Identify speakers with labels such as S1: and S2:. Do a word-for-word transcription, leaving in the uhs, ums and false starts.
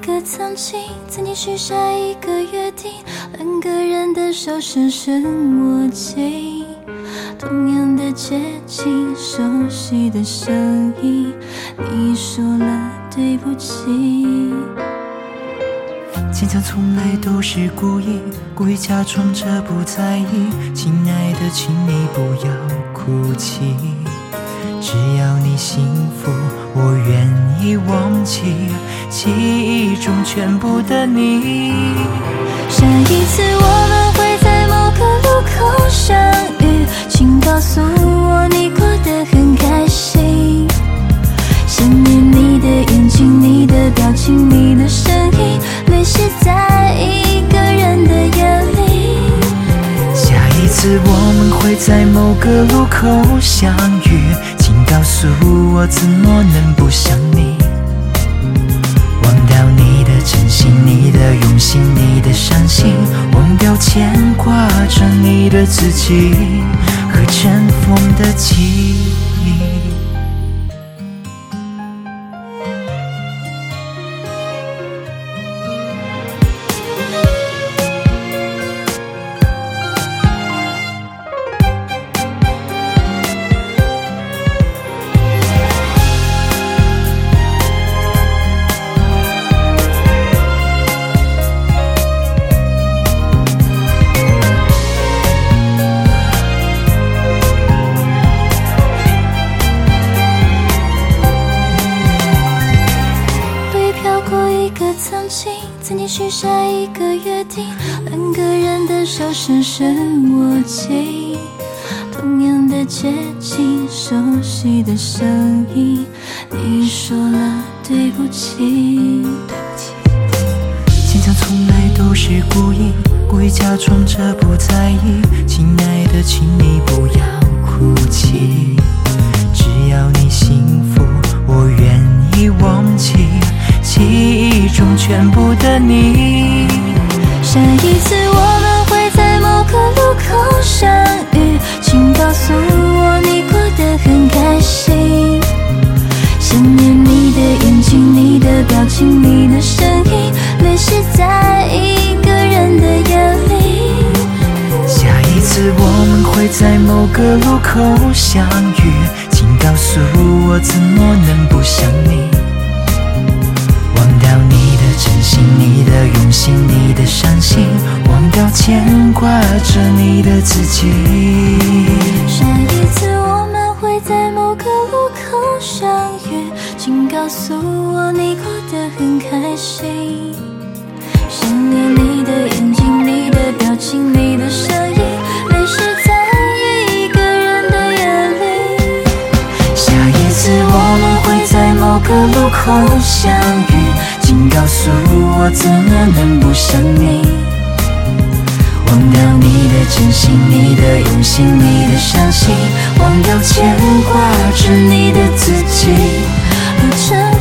S1: 个曾经，曾经许下一个约定，两个人的手深深握紧，同样的街景，熟悉的声音，你说了对不起。
S2: 坚强从来都是故意，故意假装着不在意。亲爱的，请你不要哭泣，只要你幸福，我愿意忘记记忆中全部的你。
S1: 下一次我们会在某个路口相遇，请告诉我你过得很开心。想念你的眼睛，你的表情，你的声音，泪湿在一个人的眼里。
S2: 下一次我们会在某个路口相遇，请告诉我怎么能不想你。忘掉你的真心，你的用心，你的伤心，忘掉牵挂着你的自己和尘封的记忆。
S1: 曾经，曾经许下一个约定，两个人的手深深握紧，同样的街景，熟悉的声音，你说了对不起。
S2: 坚强从来都是故意，故意假装着不在意。亲爱的，请你不要哭泣，只要你幸福，我愿意忘记记忆中全部的你。
S1: 下一次我们会在某个路口相遇，请告诉我你过得很开心。想念你的眼睛，你的表情，你的声音，泪湿在一个人的眼里。
S2: 下一次我们会在某个路口相遇，请告诉我怎么能不想你。忘掉你的真心，你的用心，你的伤心，忘掉牵挂着你的自己。
S1: 下一次我们会在某个路口相遇，请告诉我你过得很开心。想念你的眼睛，你的表情，你的声音，泪湿在一个人的眼里。
S2: 下一次我们会在某个路口相遇，请告诉我怎么能不想你。忘掉你的真心，你的用心，你的伤心，忘掉牵挂着你的自己和